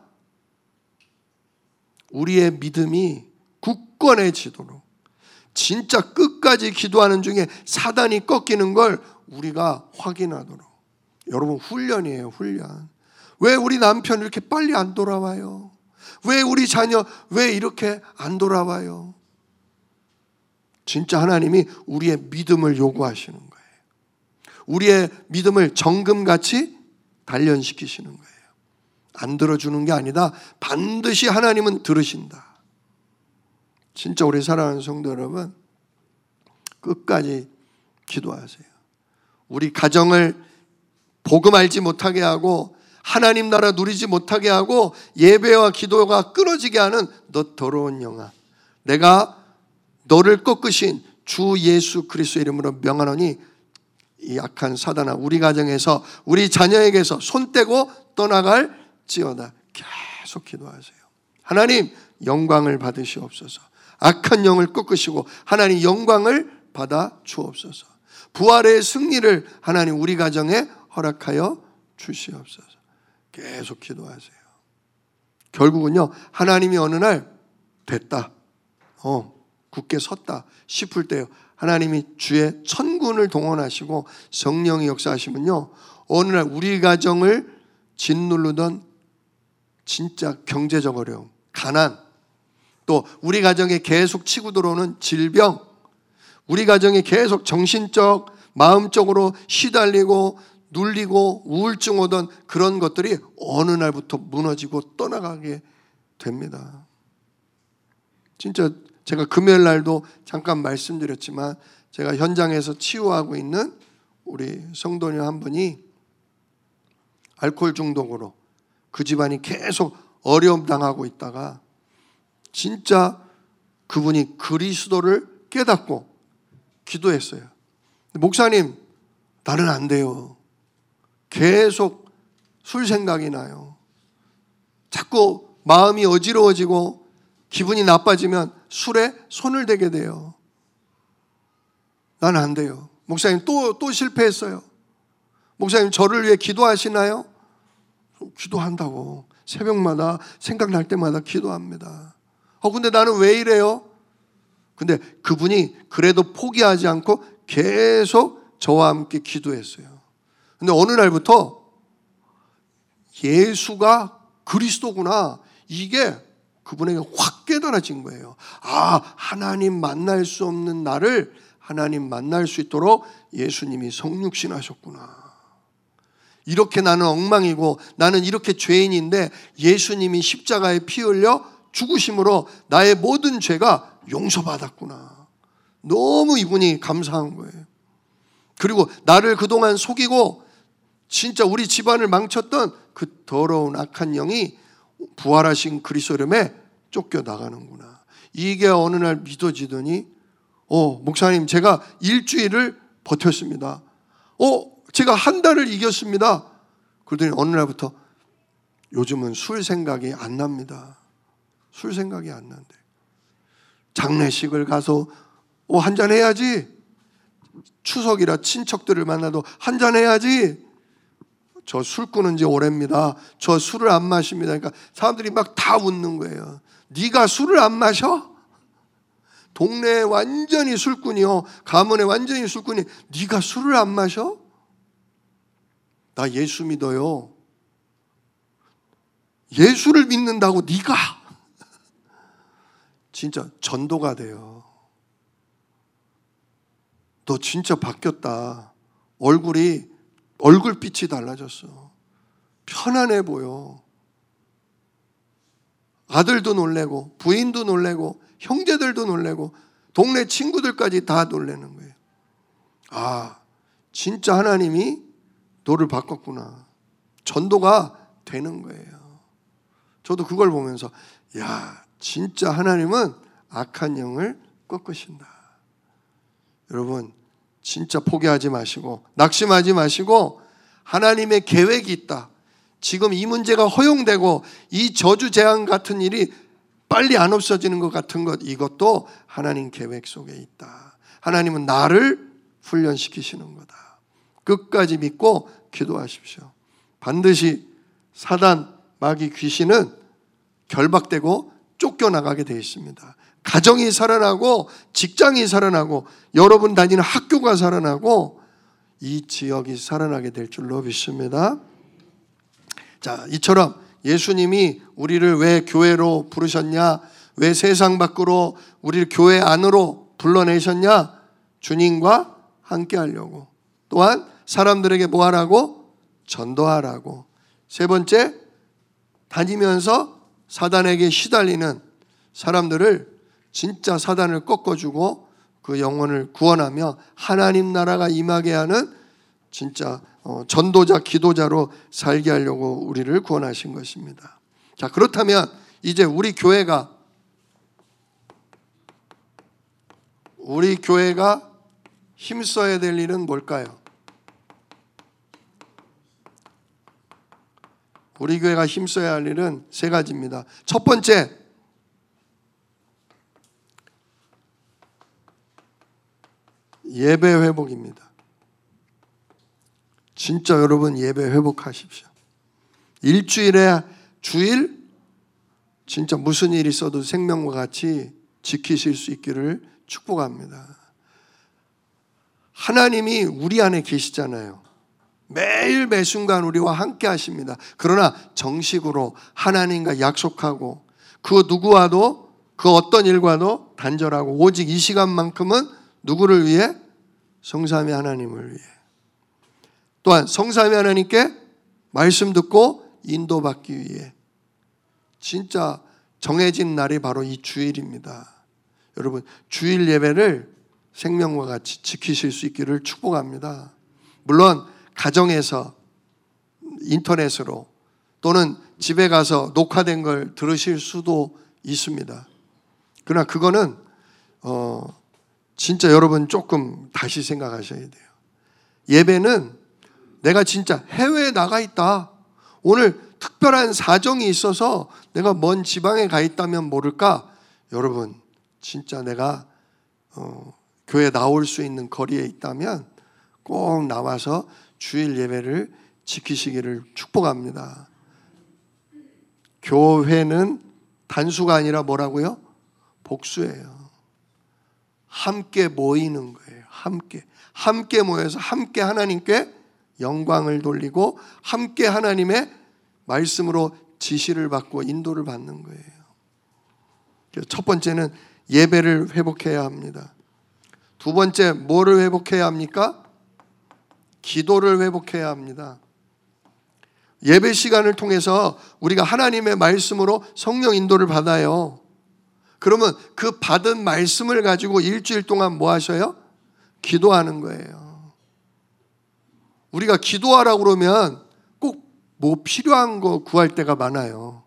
우리의 믿음이 굳건해지도록 진짜 끝까지 기도하는 중에 사단이 꺾이는 걸 우리가 확인하도록. 여러분, 훈련이에요. 훈련. 왜 우리 남편 이렇게 빨리 안 돌아와요? 왜 우리 자녀 왜 이렇게 안 돌아와요? 진짜 하나님이 우리의 믿음을 요구하시는 거예요. 우리의 믿음을 정금같이 단련시키시는 거예요. 안 들어주는 게 아니다. 반드시 하나님은 들으신다. 진짜 우리 사랑하는 성도 여러분, 끝까지 기도하세요. 우리 가정을 복음 알지 못하게 하고 하나님 나라 누리지 못하게 하고 예배와 기도가 끊어지게 하는 너 더러운 영아, 내가 너를 꺾으신 주 예수 그리스도 이름으로 명하노니 이 악한 사단아, 우리 가정에서 우리 자녀에게서 손 떼고 떠나갈지어다. 계속 기도하세요. 하나님 영광을 받으시옵소서. 악한 영을 꺾으시고 하나님 영광을 받아 주옵소서. 부활의 승리를 하나님 우리 가정에 허락하여 주시옵소서. 계속 기도하세요. 결국은요, 하나님이 어느 날 됐다, 어, 굳게 섰다 싶을 때요, 하나님이 주의 천군을 동원하시고 성령이 역사하시면요, 어느 날 우리 가정을 짓누르던 진짜 경제적 어려움, 가난, 또 우리 가정에 계속 치고 들어오는 질병, 우리 가정에 계속 정신적, 마음적으로 시달리고 눌리고 우울증 오던 그런 것들이 어느 날부터 무너지고 떠나가게 됩니다. 진짜 제가 금요일 날도 잠깐 말씀드렸지만 제가 현장에서 치유하고 있는 우리 성도님 한 분이 알코올 중독으로 그 집안이 계속 어려움 당하고 있다가 진짜 그분이 그리스도를 깨닫고 기도했어요. 목사님, 나는 안 돼요. 계속 술 생각이 나요. 자꾸 마음이 어지러워지고 기분이 나빠지면 술에 손을 대게 돼요. 나는 안 돼요. 목사님, 또, 또 실패했어요. 목사님, 저를 위해 기도하시나요? 기도한다고. 새벽마다 생각날 때마다 기도합니다. 어, 근데 나는 왜 이래요? 근데 그분이 그래도 포기하지 않고 계속 저와 함께 기도했어요. 근데 어느 날부터 예수가 그리스도구나, 이게 그분에게 확 깨달아진 거예요. 아, 하나님 만날 수 없는 나를 하나님 만날 수 있도록 예수님이 성육신하셨구나. 이렇게 나는 엉망이고 나는 이렇게 죄인인데 예수님이 십자가에 피 흘려 죽으심으로 나의 모든 죄가 용서받았구나. 너무 이분이 감사한 거예요. 그리고 나를 그동안 속이고 진짜 우리 집안을 망쳤던 그 더러운 악한 영이 부활하신 그리스도 이름에 쫓겨나가는구나. 이게 어느 날 믿어지더니 어, 목사님, 제가 일주일을 버텼습니다. 어, 제가 한 달을 이겼습니다. 그러더니 어느 날부터 요즘은 술 생각이 안 납니다. 술 생각이 안 난대. 장례식을 가서 어, 한잔 해야지. 추석이라 친척들을 만나도 한잔 해야지. 저 술 끊은 지 오래입니다. 저 술을 안 마십니다. 그러니까 사람들이 막 다 웃는 거예요. 네가 술을 안 마셔? 동네에 완전히 술꾼이요, 가문에 완전히 술꾼이 네가 술을 안 마셔? 나 예수 믿어요. 예수를 믿는다고 네가 진짜 전도가 돼요. 너 진짜 바뀌었다. 얼굴이 얼굴빛이 달라졌어. 편안해 보여. 아들도 놀래고 부인도 놀래고 형제들도 놀래고 동네 친구들까지 다 놀라는 거예요. 아, 진짜 하나님이 너를 바꿨구나. 전도가 되는 거예요. 저도 그걸 보면서 야, 진짜 하나님은 악한 영을 꺾으신다. 여러분, 진짜 포기하지 마시고 낙심하지 마시고 하나님의 계획이 있다. 지금 이 문제가 허용되고 이 저주 재앙 같은 일이 빨리 안 없어지는 것 같은 것, 이것도 하나님 계획 속에 있다. 하나님은 나를 훈련시키시는 거다. 끝까지 믿고 기도하십시오. 반드시 사단, 마귀, 귀신은 결박되고 쫓겨나가게 되어 있습니다. 가정이 살아나고 직장이 살아나고 여러분 다니는 학교가 살아나고 이 지역이 살아나게 될 줄로 믿습니다. 자, 이처럼 예수님이 우리를 왜 교회로 부르셨냐? 왜 세상 밖으로 우리를 교회 안으로 불러내셨냐? 주님과 함께 하려고. 또한 사람들에게 뭐 하라고? 전도하라고. 세 번째, 다니면서 사단에게 시달리는 사람들을 진짜 사단을 꺾어주고 그 영혼을 구원하며 하나님 나라가 임하게 하는 진짜 전도자, 기도자로 살게 하려고 우리를 구원하신 것입니다. 자, 그렇다면 이제 우리 교회가 우리 교회가 힘써야 될 일은 뭘까요? 우리 교회가 힘써야 할 일은 세 가지입니다. 첫 번째, 예배 회복입니다. 진짜 여러분 예배 회복하십시오. 일주일에 주일 진짜 무슨 일이 있어도 생명과 같이 지키실 수 있기를 축복합니다. 하나님이 우리 안에 계시잖아요. 매일 매순간 우리와 함께 하십니다. 그러나 정식으로 하나님과 약속하고 그 누구와도 그 어떤 일과도 단절하고 오직 이 시간만큼은 누구를 위해? 성삼위 하나님을 위해. 또한 성삼위 하나님께 말씀 듣고 인도받기 위해. 진짜 정해진 날이 바로 이 주일입니다. 여러분, 주일 예배를 생명과 같이 지키실 수 있기를 축복합니다. 물론 가정에서 인터넷으로 또는 집에 가서 녹화된 걸 들으실 수도 있습니다. 그러나 그거는 어, 진짜 여러분 조금 다시 생각하셔야 돼요. 예배는 내가 진짜 해외에 나가 있다. 오늘 특별한 사정이 있어서 내가 먼 지방에 가 있다면 모를까? 여러분, 진짜 내가 어, 교회 나올 수 있는 거리에 있다면 꼭 나와서 주일 예배를 지키시기를 축복합니다. 교회는 단수가 아니라 뭐라고요? 복수예요. 함께 모이는 거예요. 함께. 함께 모여서 함께 하나님께 영광을 돌리고 함께 하나님의 말씀으로 지시를 받고 인도를 받는 거예요. 그래서 첫 번째는 예배를 회복해야 합니다. 두 번째, 뭐를 회복해야 합니까? 기도를 회복해야 합니다. 예배 시간을 통해서 우리가 하나님의 말씀으로 성령 인도를 받아요. 그러면 그 받은 말씀을 가지고 일주일 동안 뭐 하셔요? 기도하는 거예요. 우리가 기도하라고 그러면 꼭 뭐 필요한 거 구할 때가 많아요.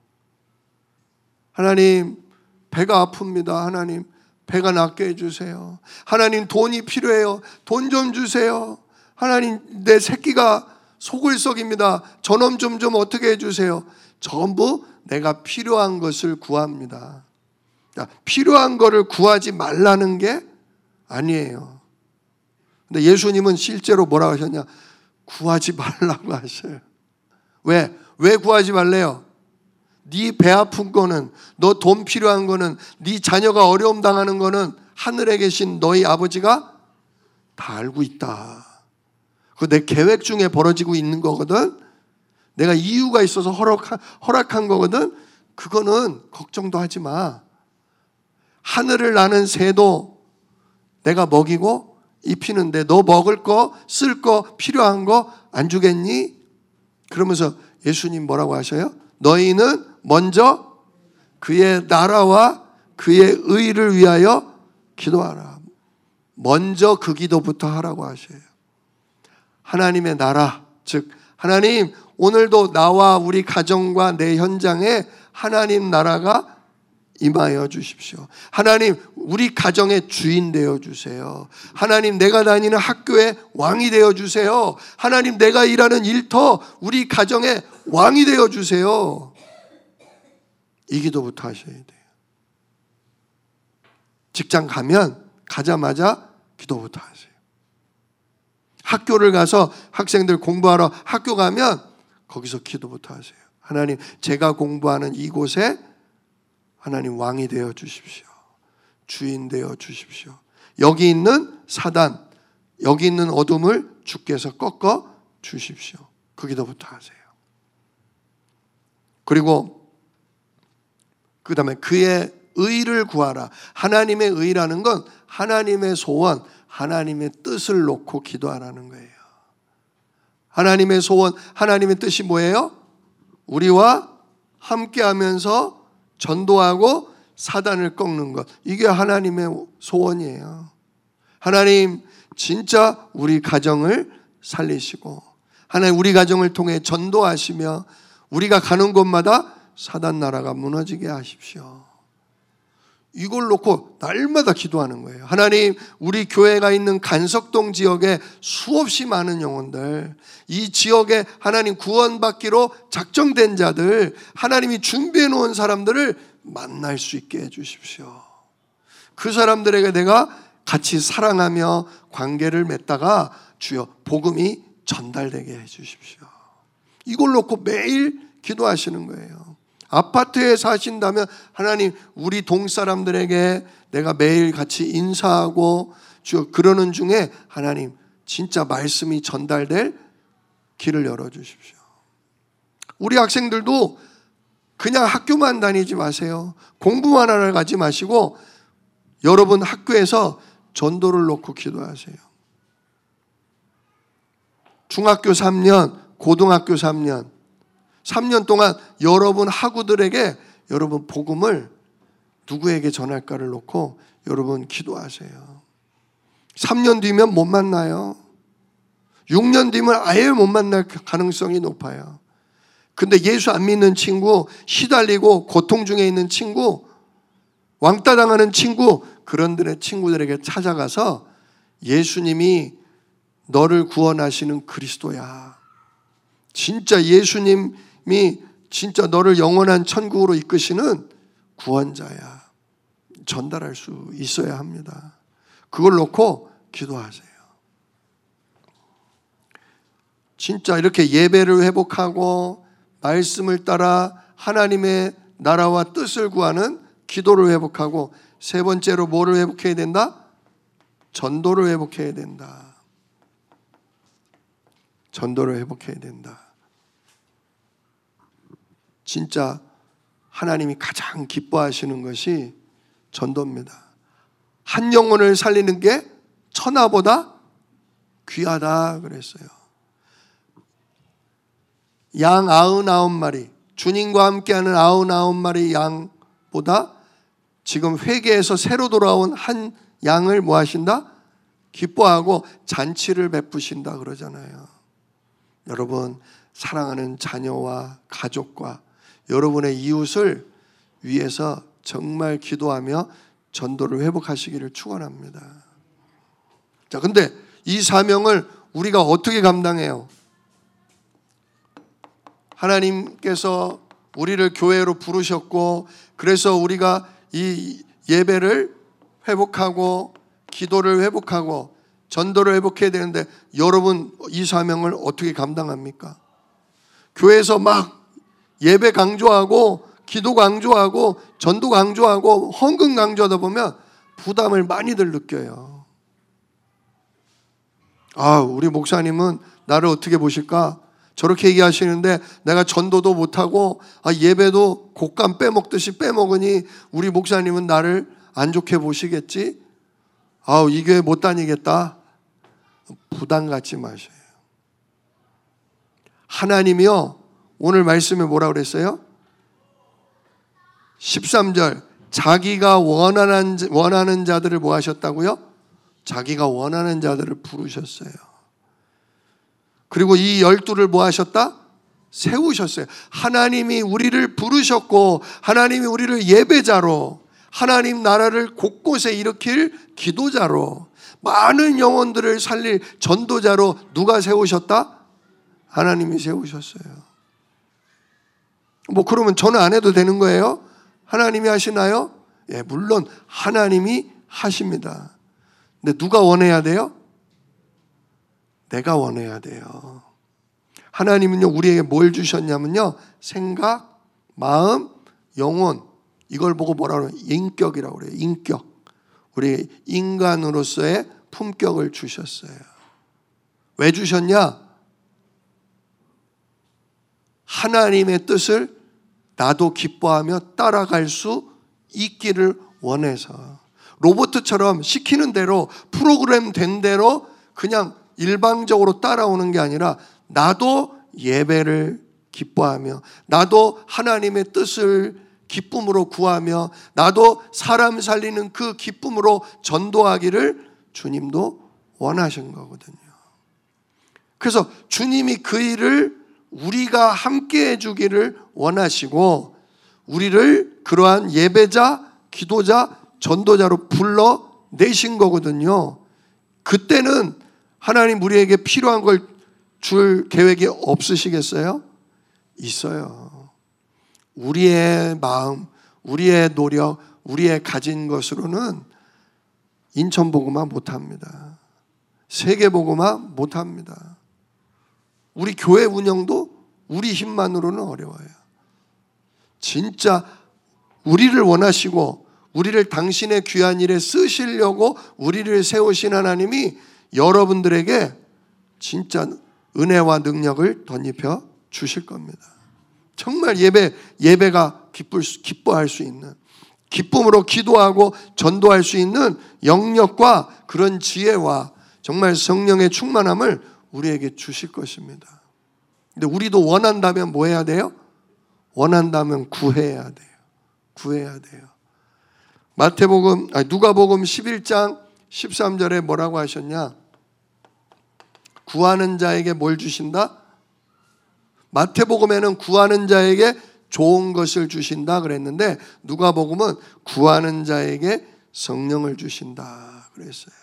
하나님, 배가 아픕니다. 하나님, 배가 낫게 해주세요. 하나님, 돈이 필요해요. 돈 좀 주세요. 하나님, 내 새끼가 속을 썩입니다. 저놈 좀 좀 어떻게 해주세요. 전부 내가 필요한 것을 구합니다. 필요한 거를 구하지 말라는 게 아니에요. 근데 예수님은 실제로 뭐라고 하셨냐? 구하지 말라고 하셔요. 왜? 왜 구하지 말래요? 네 배 아픈 거는, 너 돈 필요한 거는, 네 자녀가 어려움 당하는 거는 하늘에 계신 너희 아버지가 다 알고 있다. 그 내 계획 중에 벌어지고 있는 거거든. 내가 이유가 있어서 허락한, 허락한 거거든. 그거는 걱정도 하지 마. 하늘을 나는 새도 내가 먹이고 입히는데 너 먹을 거, 쓸 거, 필요한 거 안 주겠니? 그러면서 예수님 뭐라고 하셔요? 너희는 먼저 그의 나라와 그의 의를 위하여 기도하라. 먼저 그 기도부터 하라고 하셔요. 하나님의 나라, 즉 하나님 오늘도 나와 우리 가정과 내 현장에 하나님 나라가 임하여 주십시오. 하나님 우리 가정의 주인 되어 주세요. 하나님 내가 다니는 학교의 왕이 되어 주세요. 하나님 내가 일하는 일터 우리 가정의 왕이 되어 주세요. 이 기도부터 하셔야 돼요. 직장 가면 가자마자 기도부터 하세요. 학교를 가서 학생들 공부하러 학교 가면 거기서 기도부터 하세요. 하나님 제가 공부하는 이곳에 하나님 왕이 되어 주십시오. 주인 되어 주십시오. 여기 있는 사단, 여기 있는 어둠을 주께서 꺾어 주십시오. 그 기도부터 하세요. 그리고 그 다음에 그의 의를 구하라. 하나님의 의라는 건 하나님의 소원, 하나님의 뜻을 놓고 기도하라는 거예요. 하나님의 소원, 하나님의 뜻이 뭐예요? 우리와 함께하면서 전도하고 사단을 꺾는 것. 이게 하나님의 소원이에요. 하나님 진짜 우리 가정을 살리시고 하나님 우리 가정을 통해 전도하시며 우리가 가는 곳마다 사단 나라가 무너지게 하십시오. 이걸 놓고 날마다 기도하는 거예요. 하나님 우리 교회가 있는 간석동 지역에 수없이 많은 영혼들, 이 지역에 하나님 구원받기로 작정된 자들, 하나님이 준비해 놓은 사람들을 만날 수 있게 해 주십시오. 그 사람들에게 내가 같이 사랑하며 관계를 맺다가 주여 복음이 전달되게 해 주십시오. 이걸 놓고 매일 기도하시는 거예요. 아파트에 사신다면 하나님 우리 동사람들에게 내가 매일 같이 인사하고 주여 그러는 중에 하나님 진짜 말씀이 전달될 길을 열어주십시오. 우리 학생들도 그냥 학교만 다니지 마세요. 공부만 하러 가지 마시고 여러분 학교에서 전도를 놓고 기도하세요. 중학교 삼 년, 고등학교 삼 년, 삼 년 동안 여러분 학우들에게 여러분 복음을 누구에게 전할까를 놓고 여러분 기도하세요. 삼 년 뒤면 못 만나요. 육 년 뒤면 아예 못 만날 가능성이 높아요. 근데 예수 안 믿는 친구, 시달리고 고통 중에 있는 친구, 왕따 당하는 친구, 그런들의 친구들에게 찾아가서 예수님이 너를 구원하시는 그리스도야. 진짜 예수님이 진짜 너를 영원한 천국으로 이끄시는 구원자야. 전달할 수 있어야 합니다. 그걸 놓고 기도하세요. 진짜 이렇게 예배를 회복하고 말씀을 따라 하나님의 나라와 뜻을 구하는 기도를 회복하고 세 번째로 뭐를 회복해야 된다? 전도를 회복해야 된다. 전도를 회복해야 된다. 진짜 하나님이 가장 기뻐하시는 것이 전도입니다. 한 영혼을 살리는 게 천하보다 귀하다 그랬어요. 양 아흔아홉 마리, 주님과 함께하는 아흔아홉 마리 양보다 지금 회개해서 새로 돌아온 한 양을 뭐 하신다? 기뻐하고 잔치를 베푸신다 그러잖아요. 여러분 사랑하는 자녀와 가족과 여러분의 이웃을 위해서 정말 기도하며 전도를 회복하시기를 축원합니다. 자, 근데 이 사명을 우리가 어떻게 감당해요? 하나님께서 우리를 교회로 부르셨고 그래서 우리가 이 예배를 회복하고 기도를 회복하고 전도를 회복해야 되는데 여러분 이 사명을 어떻게 감당합니까? 교회에서 막 예배 강조하고 기도 강조하고 전도 강조하고 헌금 강조하다 보면 부담을 많이들 느껴요. 아, 우리 목사님은 나를 어떻게 보실까? 저렇게 얘기하시는데 내가 전도도 못하고 아, 예배도 곶감 빼먹듯이 빼먹으니 우리 목사님은 나를 안 좋게 보시겠지? 아우 이 교회 못 다니겠다. 부담 갖지 마셔요. 하나님이요, 오늘 말씀에 뭐라 그랬어요? 십삼 절, 자기가 원하는, 원하는 자들을 뭐 하셨다고요? 자기가 원하는 자들을 부르셨어요. 그리고 이 열두를 뭐 하셨다? 세우셨어요. 하나님이 우리를 부르셨고 하나님이 우리를 예배자로, 하나님 나라를 곳곳에 일으킬 기도자로, 많은 영혼들을 살릴 전도자로 누가 세우셨다? 하나님이 세우셨어요. 뭐 그러면 저는 안 해도 되는 거예요? 하나님이 하시나요? 예, 물론 하나님이 하십니다. 근데 누가 원해야 돼요? 내가 원해야 돼요. 하나님은요, 우리에게 뭘 주셨냐면요, 생각, 마음, 영혼, 이걸 보고 뭐라 그래요? 인격이라고 그래요. 인격. 우리 인간으로서의 품격을 주셨어요. 왜 주셨냐? 하나님의 뜻을 나도 기뻐하며 따라갈 수 있기를 원해서, 로봇처럼 시키는 대로 프로그램 된 대로 그냥 일방적으로 따라오는 게 아니라 나도 예배를 기뻐하며, 나도 하나님의 뜻을 기쁨으로 구하며, 나도 사람 살리는 그 기쁨으로 전도하기를 주님도 원하신 거거든요. 그래서 주님이 그 일을 우리가 함께 해주기를 원하시고, 우리를 그러한 예배자, 기도자, 전도자로 불러내신 거거든요. 그때는 하나님 우리에게 필요한 걸 줄 계획이 없으시겠어요? 있어요. 우리의 마음, 우리의 노력, 우리의 가진 것으로는 인천복음화 못합니다. 세계복음화 못합니다. 우리 교회 운영도 우리 힘만으로는 어려워요. 진짜 우리를 원하시고 우리를 당신의 귀한 일에 쓰시려고 우리를 세우신 하나님이 여러분들에게 진짜 은혜와 능력을 덧입혀 주실 겁니다. 정말 예배, 예배가 기쁠, 기뻐할 수 있는, 기쁨으로 기도하고 전도할 수 있는 영역과 그런 지혜와 정말 성령의 충만함을 우리에게 주실 것입니다. 근데 우리도 원한다면 뭐 해야 돼요? 원한다면 구해야 돼요. 구해야 돼요. 마태복음, 아니 누가복음 십일 장 십삼 절에 뭐라고 하셨냐? 구하는 자에게 뭘 주신다? 마태복음에는 구하는 자에게 좋은 것을 주신다 그랬는데, 누가복음은 구하는 자에게 성령을 주신다 그랬어요.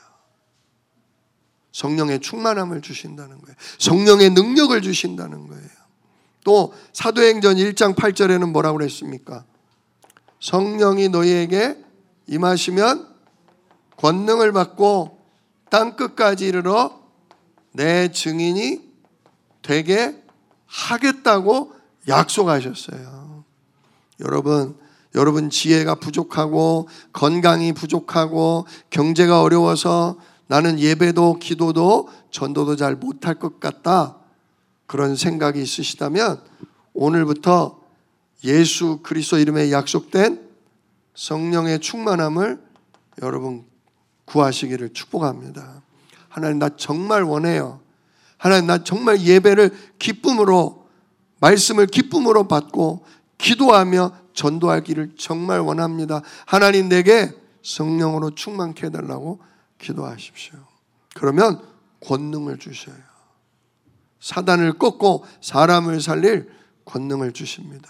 성령의 충만함을 주신다는 거예요. 성령의 능력을 주신다는 거예요. 또 사도행전 일 장 팔 절에는 뭐라고 그랬습니까? 성령이 너희에게 임하시면 권능을 받고 땅 끝까지 이르러 내 증인이 되게 하겠다고 약속하셨어요. 여러분, 여러분 지혜가 부족하고 건강이 부족하고 경제가 어려워서 나는 예배도 기도도 전도도 잘 못할 것 같다, 그런 생각이 있으시다면 오늘부터 예수 그리스도 이름에 약속된 성령의 충만함을 여러분 구하시기를 축복합니다. 하나님, 나 정말 원해요. 하나님, 나 정말 예배를 기쁨으로, 말씀을 기쁨으로 받고 기도하며 전도하기를 정말 원합니다. 하나님, 내게 성령으로 충만케 해달라고 기도하십시오. 그러면 권능을 주셔요. 사단을 꺾고 사람을 살릴 권능을 주십니다.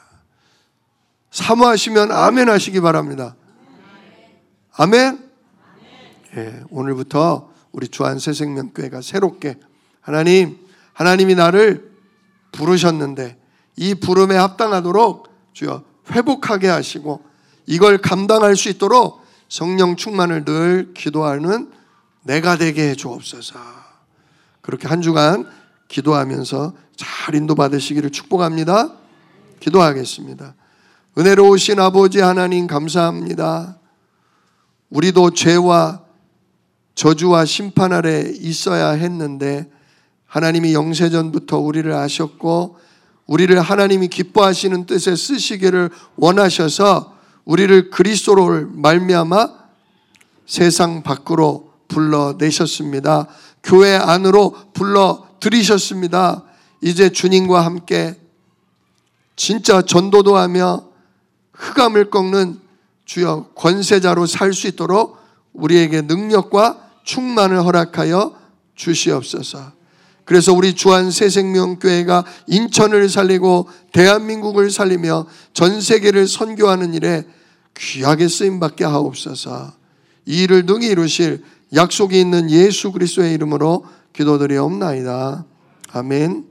사모하시면 아멘 하시기 바랍니다. 아멘. 예, 오늘부터 우리 주안새생명교회가 새롭게, 하나님, 하나님이 나를 부르셨는데 이 부름에 합당하도록 주여 회복하게 하시고 이걸 감당할 수 있도록 성령 충만을 늘 기도하는 내가 되게 해 주옵소서. 그렇게 한 주간 기도하면서 잘 인도받으시기를 축복합니다. 기도하겠습니다. 은혜로우신 아버지 하나님, 감사합니다. 우리도 죄와 저주와 심판 아래 있어야 했는데 하나님이 영세전부터 우리를 아셨고 우리를 하나님이 기뻐하시는 뜻에 쓰시기를 원하셔서 우리를 그리스도로 말미암아 세상 밖으로 불러내셨습니다. 교회 안으로 불러 들이셨습니다. 이제 주님과 함께 진짜 전도도 하며 흑암을 꺾는 주여 권세자로 살 수 있도록 우리에게 능력과 충만을 허락하여 주시옵소서. 그래서 우리 주한 새생명교회가 인천을 살리고 대한민국을 살리며 전 세계를 선교하는 일에 귀하게 쓰임받게 하옵소서. 이 일을 능히 이루실 약속이 있는 예수 그리스도의 이름으로 기도드리옵나이다. 아멘.